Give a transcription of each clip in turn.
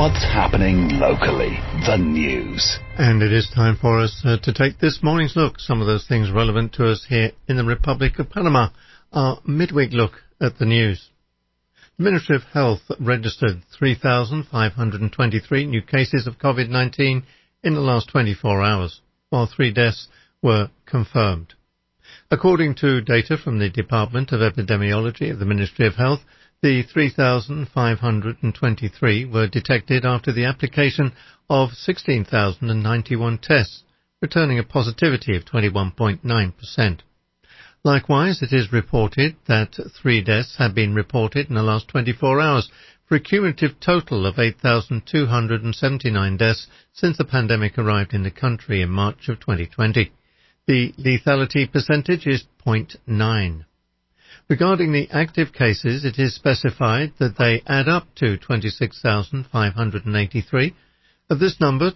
What's happening locally? The news. And it is time for us to take this morning's look. Some of those things relevant to us here in the Republic of Panama. Our midweek look at the news. The Ministry of Health registered 3,523 new cases of COVID-19 in the last 24 hours, while 3 deaths were confirmed. According to data from the Department of Epidemiology of the Ministry of Health, the 3,523 were detected after the application of 16,091 tests, returning a positivity of 21.9%. Likewise, it is reported that 3 deaths have been reported in the last 24 hours, for a cumulative total of 8,279 deaths since the pandemic arrived in the country in March of 2020. The lethality percentage is 0.9. Regarding the active cases, it is specified that they add up to 26,583. Of this number,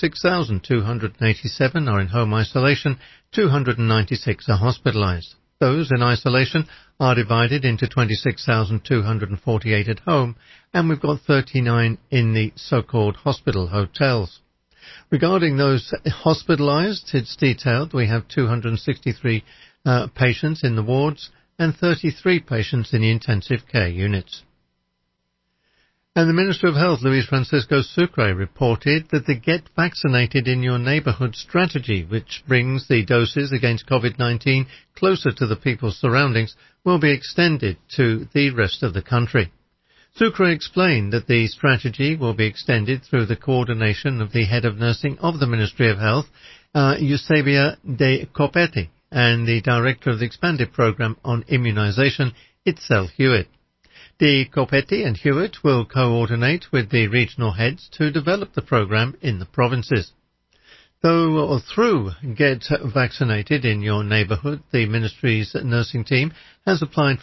26,287 are in home isolation, 296 are hospitalized. Those in isolation are divided into 26,248 at home, and we've got 39 in the so-called hospital hotels. Regarding those hospitalized, it's detailed we have 263 patients in the wards and 33 patients in the intensive care units. And the Minister of Health, Luis Francisco Sucre, reported that the Get Vaccinated in Your Neighborhood strategy, which brings the doses against COVID-19 closer to the people's surroundings, will be extended to the rest of the country. Sucre explained that the strategy will be extended through the coordination of the head of nursing of the Ministry of Health, Eusebia de Copete, and the director of the expanded program on immunization, Itzel Hewitt. De Copete and Hewitt will coordinate with the regional heads to develop the program in the provinces. Through Get Vaccinated in Your Neighborhood, the ministry's nursing team has applied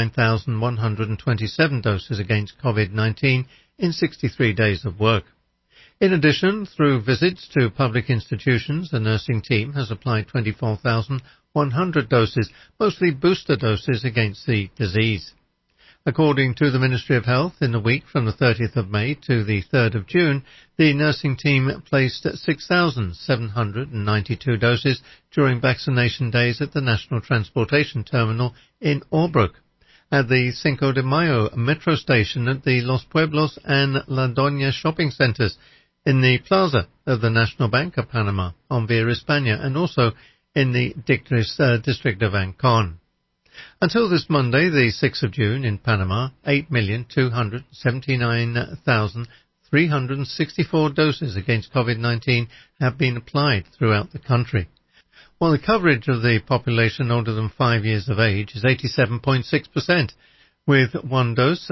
59,127 doses against COVID-19 in 63 days of work. In addition, through visits to public institutions, the nursing team has applied 24,100 doses, mostly booster doses against the disease. According to the Ministry of Health, in the week from the 30th of May to the 3rd of June, the nursing team placed 6,792 doses during vaccination days at the National Transportation Terminal in Albrook, at the Cinco de Mayo metro station at the Los Pueblos and La Doña shopping centres, in the plaza of the National Bank of Panama on Via España, and also in the district of Ancon. Until this Monday, the 6th of June, in Panama, 8,279,364 doses against COVID-19 have been applied throughout the country, while the coverage of the population older than 5 years of age is 87.6%, with 1 dose,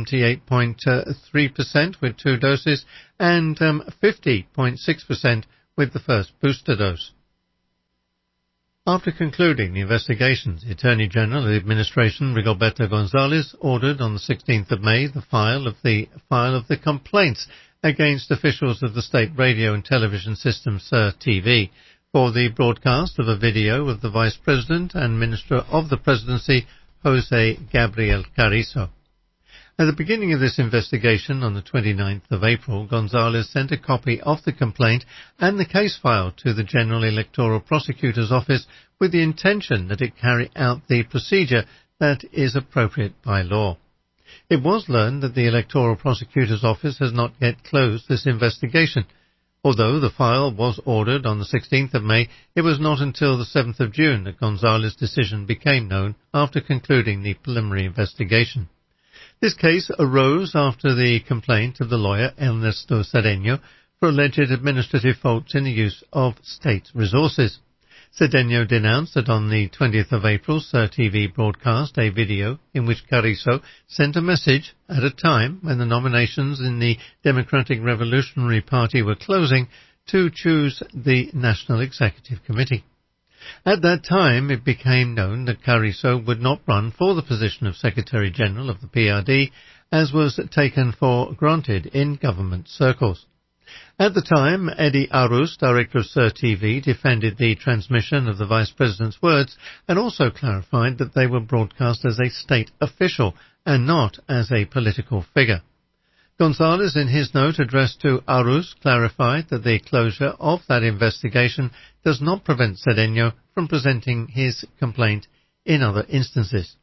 78.3% with 2 doses, and 50.6% with the first booster dose. After concluding the investigations, the Attorney General of the Administration, Rigoberto Gonzalez, ordered on the 16th of May the file of the complaints against officials of the State Radio and Television System, SIR-TV, for the broadcast of a video of the Vice President and Minister of the Presidency, Jose Gabriel Carrizo. At the beginning of this investigation on the 29th of April, Gonzalez sent a copy of the complaint and the case file to the General Electoral Prosecutor's Office with the intention that it carry out the procedure that is appropriate by law. It was learned that the Electoral Prosecutor's Office has not yet closed this investigation. Although the file was ordered on the 16th of May, it was not until the 7th of June that Gonzalez's decision became known after concluding the preliminary investigation. This case arose after the complaint of the lawyer Ernesto Cedeno for alleged administrative faults in the use of state resources. Cedeno denounced that on the 20th of April, SIR-TV broadcast a video in which Carrizo sent a message at a time when the nominations in the Democratic Revolutionary Party were closing to choose the National Executive Committee. At that time, it became known that Carrizo would not run for the position of Secretary-General of the PRD, as was taken for granted in government circles. At the time, Eddie Arus, director of SIR-TV, defended the transmission of the Vice President's words and also clarified that they were broadcast as a state official and not as a political figure. Gonzalez, in his note addressed to Arús, clarified that the closure of that investigation does not prevent Cedeño from presenting his complaint in other instances.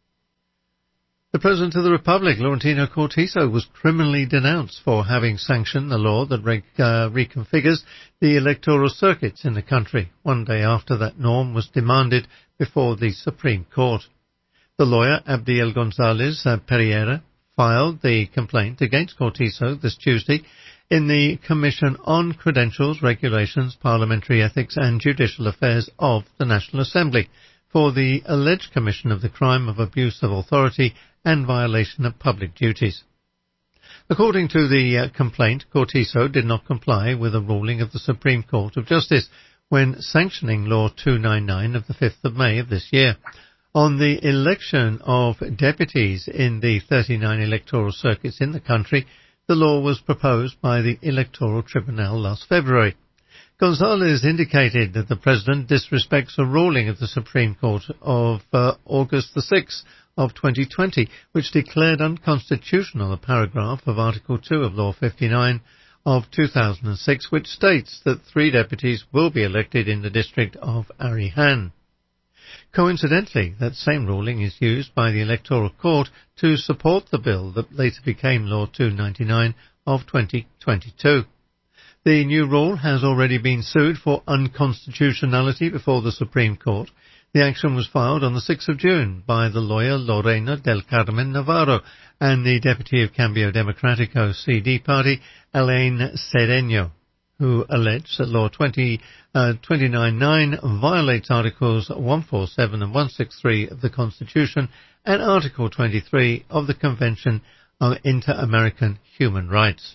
The President of the Republic, Laurentino Cortizo, was criminally denounced for having sanctioned the law that reconfigures the electoral circuits in the country, one day after that norm was demanded before the Supreme Court. The lawyer, Abdiel González Pereira, filed the complaint against Cortizo this Tuesday in the Commission on Credentials, Regulations, Parliamentary Ethics and Judicial Affairs of the National Assembly for the alleged commission of the crime of abuse of authority and violation of public duties. According to the complaint, Cortizo did not comply with a ruling of the Supreme Court of Justice when sanctioning Law 299 of the 5th of May of this year. On the election of deputies in the 39 electoral circuits in the country, the law was proposed by the Electoral Tribunal last February. González indicated that the President disrespects a ruling of the Supreme Court of August the 6th of 2020, which declared unconstitutional a paragraph of Article 2 of Law 59 of 2006, which states that 3 deputies will be elected in the district of Arihan. Coincidentally, that same ruling is used by the Electoral Court to support the bill that later became Law 299 of 2022. The new rule has already been sued for unconstitutionality before the Supreme Court. The action was filed on the 6th of June by the lawyer Lorena del Carmen Navarro and the deputy of Cambio Democrático CD party, Elaine Cedeño, who alleged that Law 299 violates Articles 147 and 163 of the Constitution and Article 23 of the Convention on Inter-American Human Rights.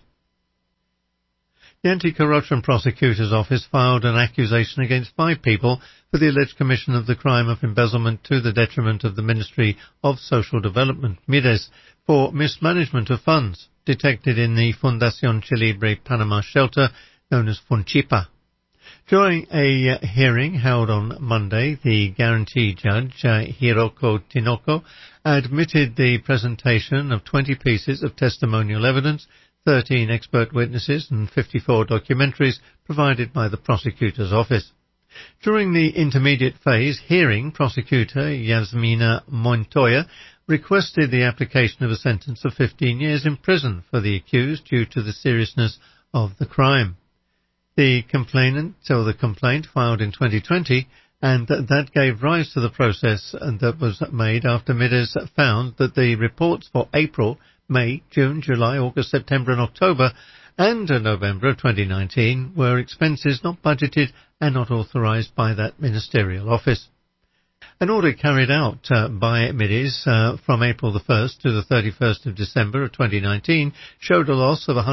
The Anti-Corruption Prosecutor's Office filed an accusation against 5 people for the alleged commission of the crime of embezzlement to the detriment of the Ministry of Social Development, MIDES, for mismanagement of funds detected in the Fundación Chilibre Panama shelter known as Funchipa. During a hearing held on Monday, the guarantee judge, Hiroko Tinoco, admitted the presentation of 20 pieces of testimonial evidence, 13 expert witnesses and 54 documentaries provided by the prosecutor's office. During the intermediate phase hearing, prosecutor Yasmina Montoya requested the application of a sentence of 15 years in prison for the accused due to the seriousness of the crime. The complaint filed in 2020, and that gave rise to the process that was made after MIDES found that the reports for April, May, June, July, August, September and October and November of 2019 were expenses not budgeted and not authorized by that ministerial office. An audit carried out by MIDES from April the 1st to the 31st of December of 2019 showed a loss of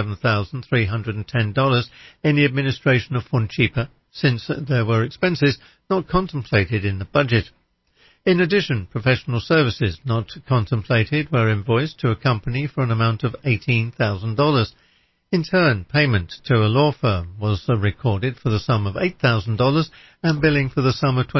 $111,310 in the administration of Funchipa, since there were expenses not contemplated in the budget. In addition, professional services not contemplated were invoiced to a company for an amount of $18,000. In turn, payment to a law firm was recorded for the sum of $8,000 and billing for the sum of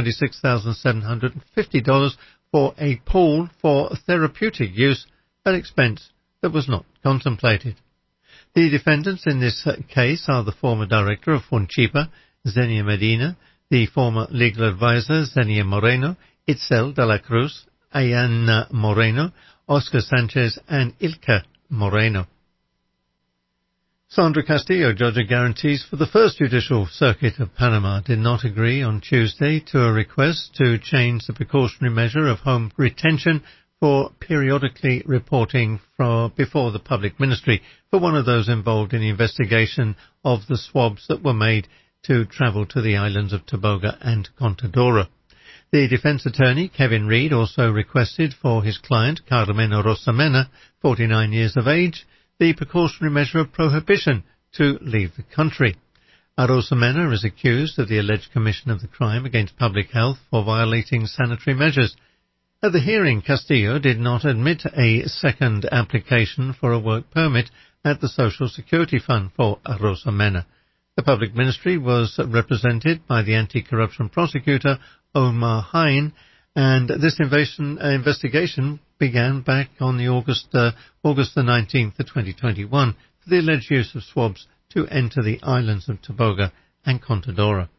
$26,750 for a pool for therapeutic use, an expense that was not contemplated. The defendants in this case are the former director of Funchipa, Xenia Medina, the former legal advisor, Xenia Moreno, Itzel de la Cruz, Ayana Moreno, Oscar Sanchez, and Ilka Moreno. Sandra Castillo, judge of guarantees for the First Judicial Circuit of Panama, did not agree on Tuesday to a request to change the precautionary measure of home retention for periodically reporting before the public ministry for one of those involved in the investigation of the swabs that were made to travel to the islands of Tobago and Contadora. The defense attorney, Kevin Reed, also requested for his client, Carmen Rosamena, 49 years of age, the precautionary measure of prohibition to leave the country. Rosamena is accused of the alleged commission of the crime against public health for violating sanitary measures. At the hearing, Castillo did not admit a second application for a work permit at the Social Security Fund for Rosamena. The public ministry was represented by the anti-corruption prosecutor, Omar Hine, and this investigation began back on the August the 19th of 2021 for the alleged use of swabs to enter the islands of Tobago and Contadora.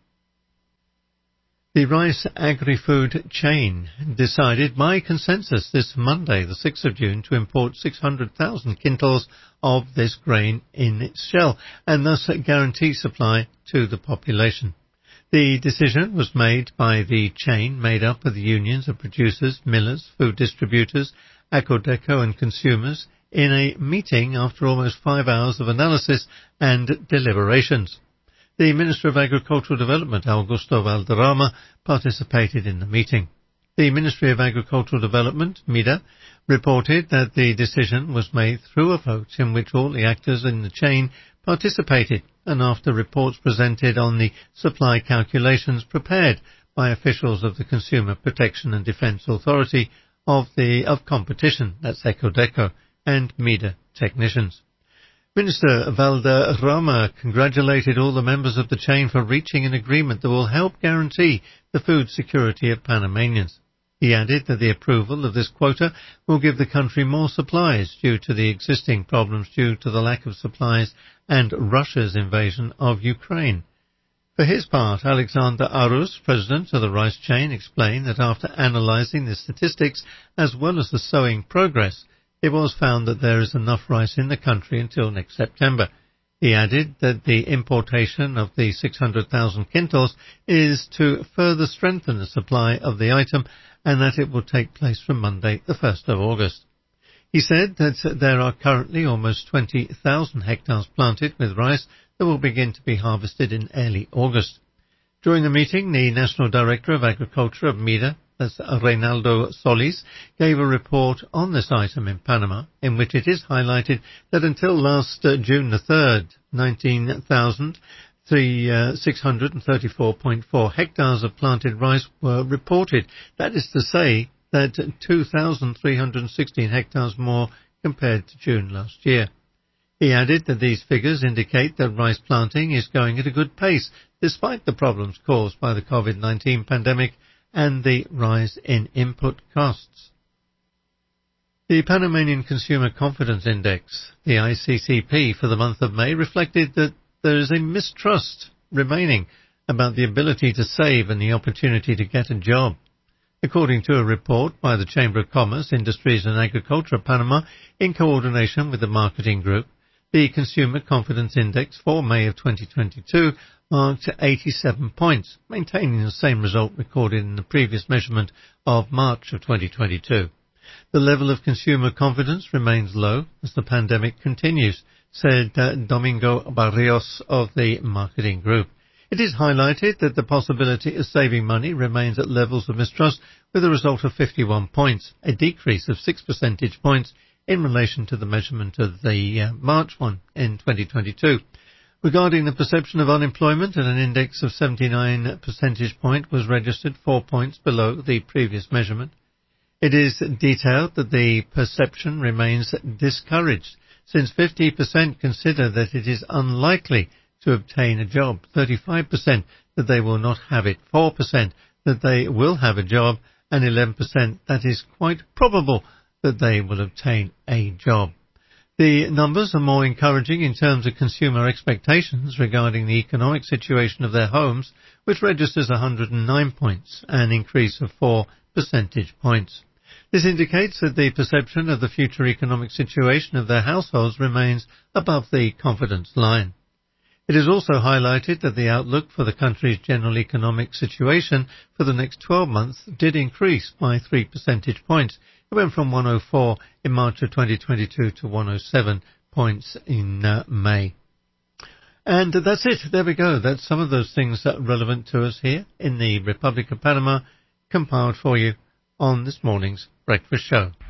The rice agri-food chain decided by consensus this Monday, the 6th of June, to import 600,000 quintals of this grain in its shell and thus guarantee supply to the population. The decision was made by the chain made up of the unions of producers, millers, food distributors, Akodeco and consumers in a meeting after almost 5 hours of analysis and deliberations. The Minister of Agricultural Development, Augusto Valderrama, participated in the meeting. The Ministry of Agricultural Development, MIDA, reported that the decision was made through a vote in which all the actors in the chain participated and after reports presented on the supply calculations prepared by officials of the Consumer Protection and Defence Authority of Competition, that's Ecodeco, and MIDA technicians. Minister Valderrama congratulated all the members of the chain for reaching an agreement that will help guarantee the food security of Panamanians. He added that the approval of this quota will give the country more supplies due to the existing problems due to the lack of supplies and Russia's invasion of Ukraine. For his part, Alexander Arus, president of the rice chain, explained that after analysing the statistics as well as the sowing progress, it was found that there is enough rice in the country until next September. He added that the importation of the 600,000 quintals is to further strengthen the supply of the item and that it will take place from Monday, the 1st of August. He said that there are currently almost 20,000 hectares planted with rice that will begin to be harvested in early August. During the meeting, the National Director of Agriculture of MIDA, that's Reynaldo Solis, gave a report on this item in Panama, in which it is highlighted that until last June the 3rd, 19,634.4 hectares of planted rice were reported. That is to say that 2,316 hectares more compared to June last year. He added that these figures indicate that rice planting is going at a good pace, despite the problems caused by the COVID-19 pandemic and the rise in input costs. The Panamanian Consumer Confidence Index, the ICCP, for the month of May reflected that there is a mistrust remaining about the ability to save and the opportunity to get a job. According to a report by the Chamber of Commerce, Industries and Agriculture of Panama in coordination with the marketing group, the Consumer Confidence Index for May of 2022 marked 87 points, maintaining the same result recorded in the previous measurement of March of 2022. The level of consumer confidence remains low as the pandemic continues, said Domingo Barrios of the marketing group. It is highlighted that the possibility of saving money remains at levels of mistrust with a result of 51 points, a decrease of 6 percentage points in relation to the measurement of the March one in 2022. Regarding the perception of unemployment, an index of 79 percentage point was registered 4 points below the previous measurement. It is detailed that the perception remains discouraged, since 50% consider that it is unlikely to obtain a job, 35% that they will not have it, 4% that they will have a job, and 11% that is quite probable that they will obtain a job. The numbers are more encouraging in terms of consumer expectations regarding the economic situation of their homes, which registers 109 points, an increase of 4 percentage points. This indicates that the perception of the future economic situation of their households remains above the confidence line. It is also highlighted that the outlook for the country's general economic situation for the next 12 months did increase by 3 percentage points. It went from 104 in March of 2022 to 107 points in May. And that's it. There we go. That's some of those things that are relevant to us here in the Republic of Panama, compiled for you on this morning's Breakfast Show.